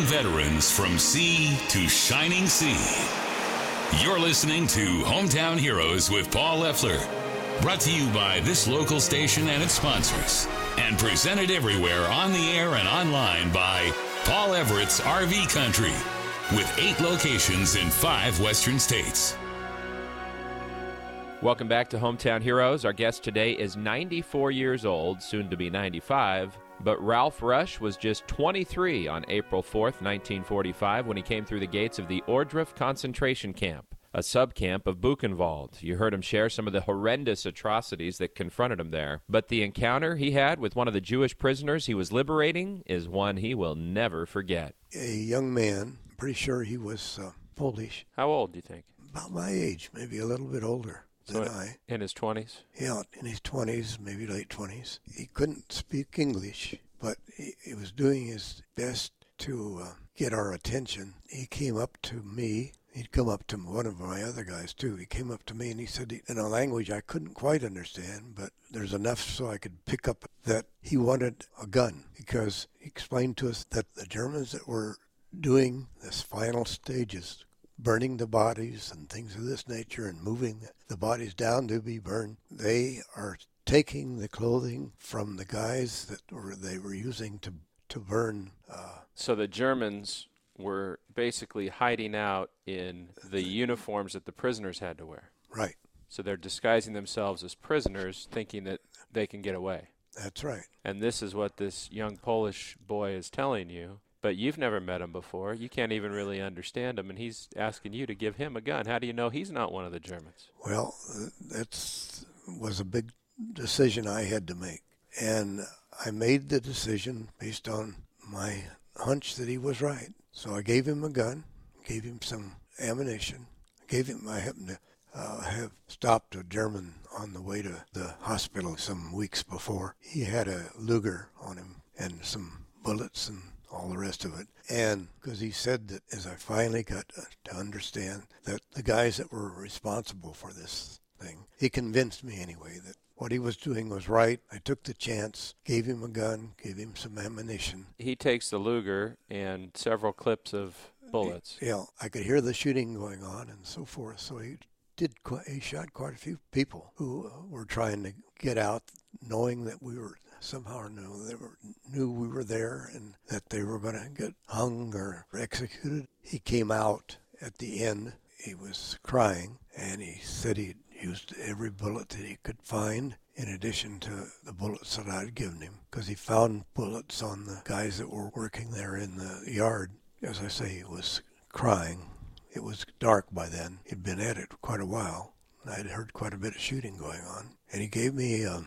veterans from sea to shining sea. You're listening to Hometown Heroes with Paul Leffler. Brought to you by this local station and its sponsors. And presented everywhere on the air and online by Paul Everett's RV Country, with 8 locations in 5 western states. Welcome back to Hometown Heroes. Our guest today is 94 years old, soon to be 95, but Ralph Rush was just 23 on April 4th, 1945, when he came through the gates of the Ohrdruf concentration camp, a subcamp of Buchenwald. You heard him share some of the horrendous atrocities that confronted him there. But the encounter he had with one of the Jewish prisoners he was liberating is one he will never forget. A young man, I'm pretty sure he was Polish. How old do you think? About my age, maybe a little bit older than I. In his 20s? Yeah, in his 20s, maybe late 20s. He couldn't speak English, but he was doing his best to get our attention. He came up to me. He'd come up to one of my other guys, too. He came up to me and he said, in a language I couldn't quite understand, but there's enough so I could pick up that he wanted a gun, because he explained to us that the Germans that were doing this final stages, burning the bodies and things of this nature and moving the bodies down to be burned, they are taking the clothing from the guys that they were using to burn. So the Germans were basically hiding out in the uniforms that the prisoners had to wear. Right. So they're disguising themselves as prisoners, thinking that they can get away. That's right. And this is what this young Polish boy is telling you. But you've never met him before. You can't even really understand him, and he's asking you to give him a gun. How do you know he's not one of the Germans? Well, that was a big decision I had to make. And I made the decision based on my hunch that he was right. So I gave him a gun, gave him some ammunition. I happened to have stopped a German on the way to the hospital some weeks before. He had a Luger on him and some bullets and all the rest of it. And because he said that, as I finally got to understand that the guys that were responsible for this thing, he convinced me anyway that what he was doing was right. I took the chance, gave him a gun, gave him some ammunition. He takes the Luger and several clips of bullets. Yeah, I could hear the shooting going on and so forth. So he shot quite a few people who were trying to get out, knowing that we were somehow knew we were there and that they were going to get hung or executed. He came out at the end. He was crying, and he said he'd used every bullet that he could find in addition to the bullets that I'd given him, because he found bullets on the guys that were working there in the yard. As I say, he was crying. It was dark by then. He'd been at it quite a while. I'd heard quite a bit of shooting going on. And he gave me a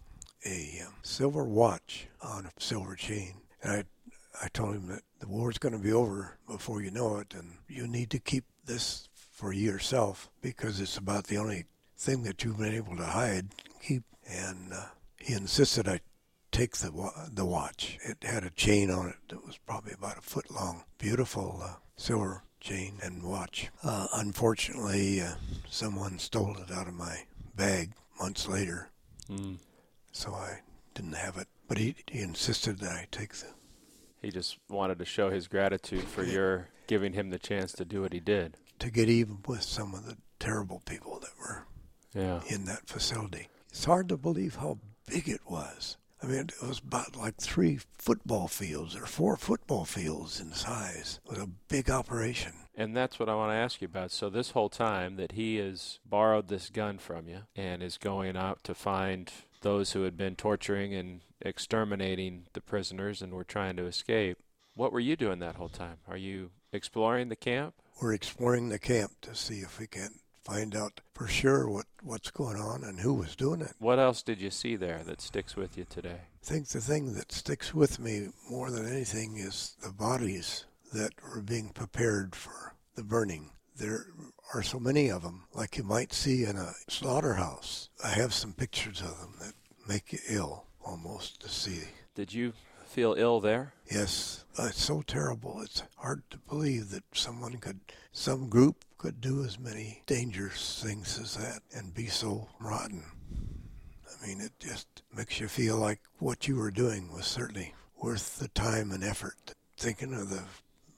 silver watch on a silver chain. And I told him that the war's going to be over before you know it, and you need to keep this for yourself, because it's about the only thing that you've been able to hide, keep. And he insisted I take the watch. It had a chain on it that was probably about a foot long. Beautiful silver chain and watch. Unfortunately, someone stole it out of my bag months later. So I didn't have it. But he insisted that I take the... He just wanted to show his gratitude for your giving him the chance to do what he did. To get even with some of the terrible people that were in that facility. It's hard to believe how big it was. I mean, it was about like 3 football fields or 4 football fields in size. It was a big operation. And that's what I want to ask you about. So this whole time that he has borrowed this gun from you and is going out to find those who had been torturing and exterminating the prisoners and were trying to escape, what were you doing that whole time? Are you exploring the camp? We're exploring the camp to see if we can find out for sure what's going on and who was doing it. What else did you see there that sticks with you today? I think the thing that sticks with me more than anything is the bodies that were being prepared for the burning. There are so many of them, like you might see in a slaughterhouse. I have some pictures of them that make you ill almost to see. Did you feel ill there? Yes, it's so terrible. It's hard to believe that some group could do as many dangerous things as that and be so rotten. I mean, it just makes you feel like what you were doing was certainly worth the time and effort. Thinking of the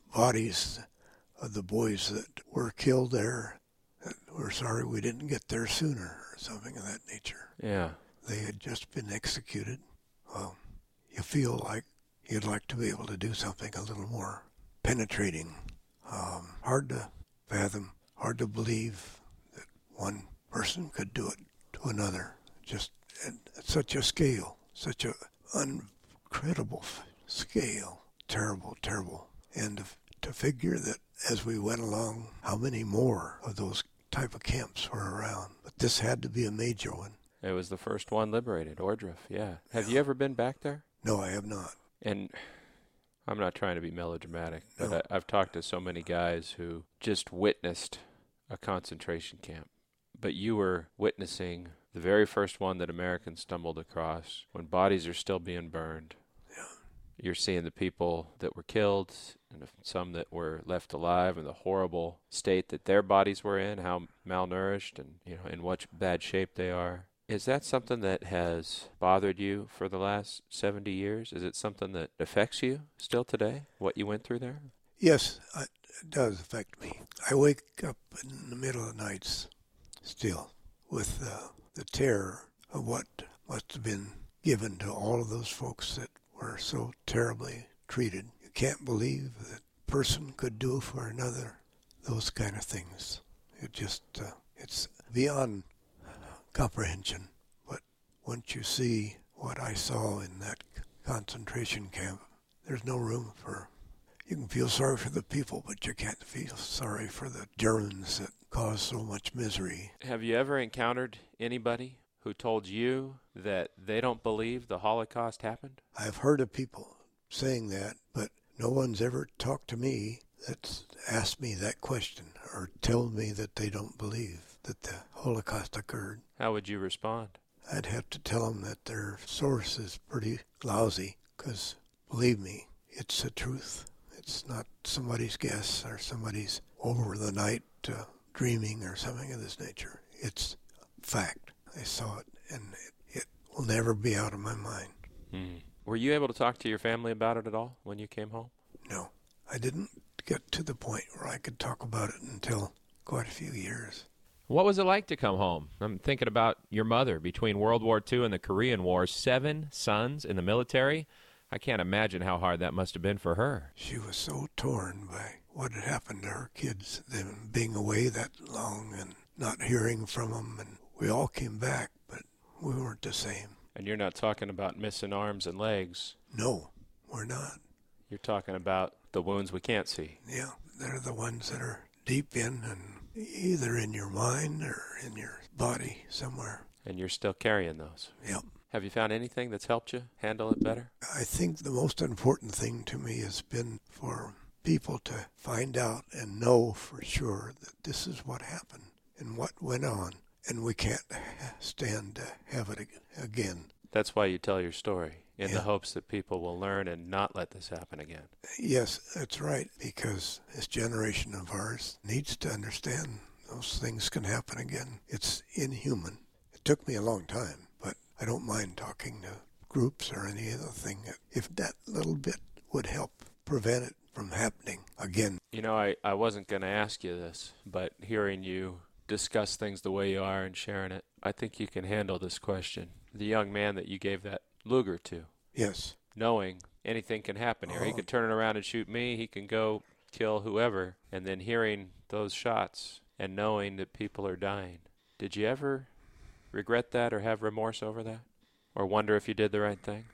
bodies of the boys that were killed there, that we're sorry we didn't get there sooner, or something of that nature. Yeah. They had just been executed. Well, you feel like you'd like to be able to do something a little more penetrating. Hard to fathom, hard to believe that one person could do it to another, just at such a scale, such an incredible scale. Terrible, terrible. And to figure that as we went along, how many more of those type of camps were around. But this had to be a major one. It was the first one liberated, Ohrdruf, yeah. Have you ever been back there? No, I have not. And I'm not trying to be melodramatic, but I've talked to so many guys who just witnessed a concentration camp. But you were witnessing the very first one that Americans stumbled across, when bodies are still being burned. Yeah. You're seeing the people that were killed and some that were left alive, and the horrible state that their bodies were in, how malnourished and in what bad shape they are. Is that something that has bothered you for the last 70 years? Is it something that affects you still today, what you went through there? Yes, it does affect me. I wake up in the middle of the nights still with the terror of what must have been given to all of those folks that were so terribly treated. You can't believe that a person could do for another those kind of things. It just, it's beyond comprehension. But once you see what I saw in that concentration camp, there's no room for... You can feel sorry for the people, but you can't feel sorry for the Germans that caused so much misery. Have you ever encountered anybody who told you that they don't believe the Holocaust happened? I've heard of people saying that, but no one's ever talked to me that's asked me that question or told me that they don't believe that the Holocaust occurred. How would you respond? I'd have to tell them that their source is pretty lousy, because, believe me, it's the truth. It's not somebody's guess or somebody's over the night dreaming or something of this nature. It's fact. I saw it, and it will never be out of my mind. Were you able to talk to your family about it at all when you came home? No, I didn't get to the point where I could talk about it until quite a few years. What was it like to come home? I'm thinking about your mother. Between World War II and the Korean War, 7 sons in the military. I can't imagine how hard that must have been for her. She was so torn by what had happened to her kids, them being away that long and not hearing from them. And we all came back, but we weren't the same. And you're not talking about missing arms and legs. No, we're not. You're talking about the wounds we can't see. Yeah, they're the ones that are deep in, and either in your mind or in your body somewhere. And you're still carrying those. Yep. Have you found anything that's helped you handle it better? I think the most important thing to me has been for people to find out and know for sure that this is what happened and what went on, and we can't stand to have it again. That's why you tell your story, in the hopes that people will learn and not let this happen again. Yes, that's right, because this generation of ours needs to understand those things can happen again. It's inhuman. It took me a long time, but I don't mind talking to groups or any other thing if that little bit would help prevent it from happening again. You know, I wasn't going to ask you this, but hearing you discuss things the way you are and sharing it, I think you can handle this question. The young man that you gave that Luger to. Yes. Knowing anything can happen here. He could turn it around and shoot me. He can go kill whoever. And then hearing those shots and knowing that people are dying. Did you ever regret that or have remorse over that? Or wonder if you did the right thing?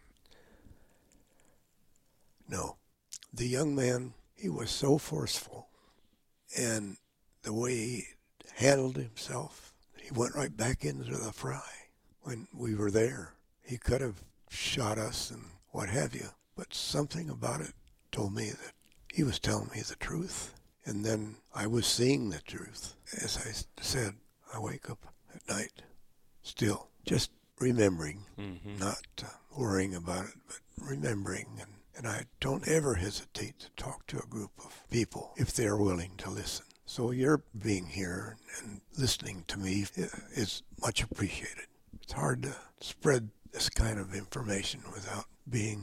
No. The young man, he was so forceful. And the way he handled himself, he went right back into the fry when we were there. He could have shot us and what have you, but something about it told me that he was telling me the truth. And then I was seeing the truth. As I said, I wake up at night still just remembering, not worrying about it, but remembering. And I don't ever hesitate to talk to a group of people if they're willing to listen. So your being here and listening to me is much appreciated. It's hard to spread this kind of information without being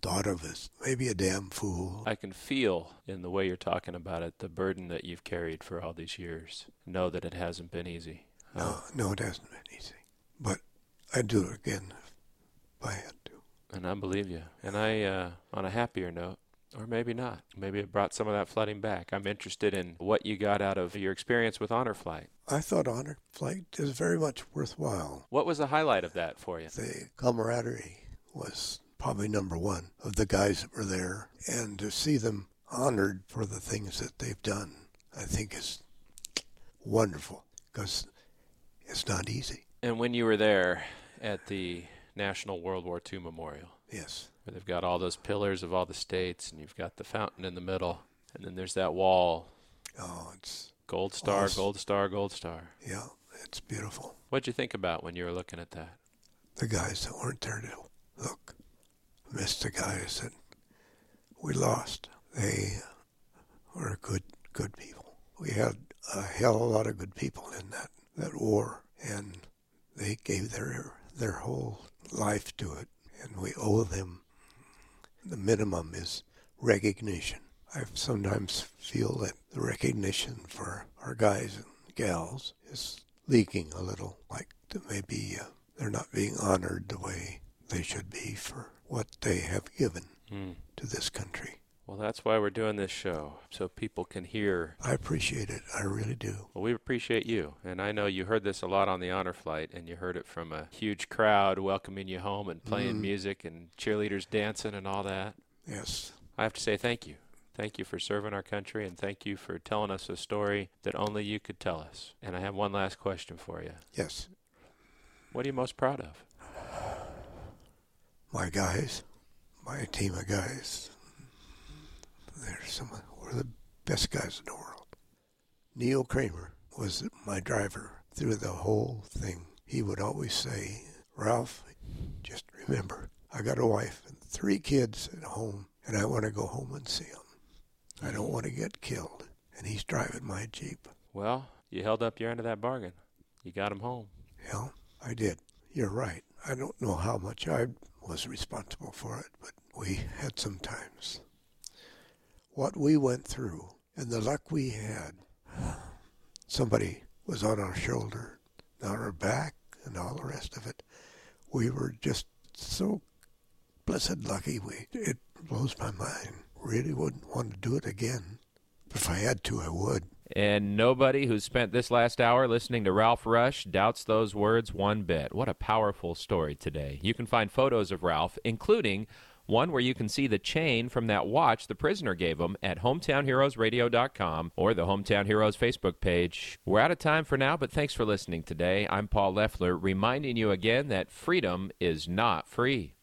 thought of as maybe a damn fool. I can feel in the way you're talking about it the burden that you've carried for all these years. Know that it hasn't been easy. No, it hasn't been easy. But I'd do it again if I had to. And I believe you. And I, on a happier note, or maybe not, maybe it brought some of that flooding back. I'm interested in what you got out of your experience with Honor Flight. I thought Honor Flight is very much worthwhile. What was the highlight of that for you? The camaraderie was probably number one of the guys that were there. And to see them honored for the things that they've done, I think is wonderful, because it's not easy. And when you were there at the National World War II Memorial, yes, where they've got all those pillars of all the states, and you've got the fountain in the middle, and then there's that wall. Oh, it's Gold Star, awesome. Gold Star, Gold Star. Yeah, it's beautiful. What'd you think about when you were looking at that? The guys that weren't there to look missed the guys that we lost. They were good people. We had a hell of a lot of good people in that war, and they gave their whole life to it, and we owe them. The minimum is recognition. I sometimes feel that the recognition for our guys and gals is leaking a little, like maybe they're not being honored the way they should be for what they have given to this country. Well, that's why we're doing this show, so people can hear. I appreciate it. I really do. Well, we appreciate you. And I know you heard this a lot on the Honor Flight, and you heard it from a huge crowd welcoming you home and playing music and cheerleaders dancing and all that. Yes. I have to say thank you. Thank you for serving our country, and thank you for telling us a story that only you could tell us. And I have one last question for you. Yes. What are you most proud of? My guys, my team of guys. We're the best guys in the world. Neil Kramer was my driver through the whole thing. He would always say, Ralph, just remember, I got a wife and 3 kids at home, and I want to go home and see them. I don't want to get killed. And he's driving my Jeep. Well, you held up your end of that bargain. You got him home. Yeah, I did. You're right. I don't know how much I was responsible for it, but we had some times. What we went through and the luck we had, somebody was on our shoulder, on our back, and all the rest of it. We were just so blessed lucky. It blows my mind. Really wouldn't want to do it again. If I had to, I would. And nobody who's spent this last hour listening to Ralph Rush doubts those words one bit. What a powerful story today. You can find photos of Ralph, including one where you can see the chain from that watch the prisoner gave him at hometownheroesradio.com or the Hometown Heroes Facebook page. We're out of time for now, but thanks for listening today. I'm Paul Leffler, reminding you again that freedom is not free.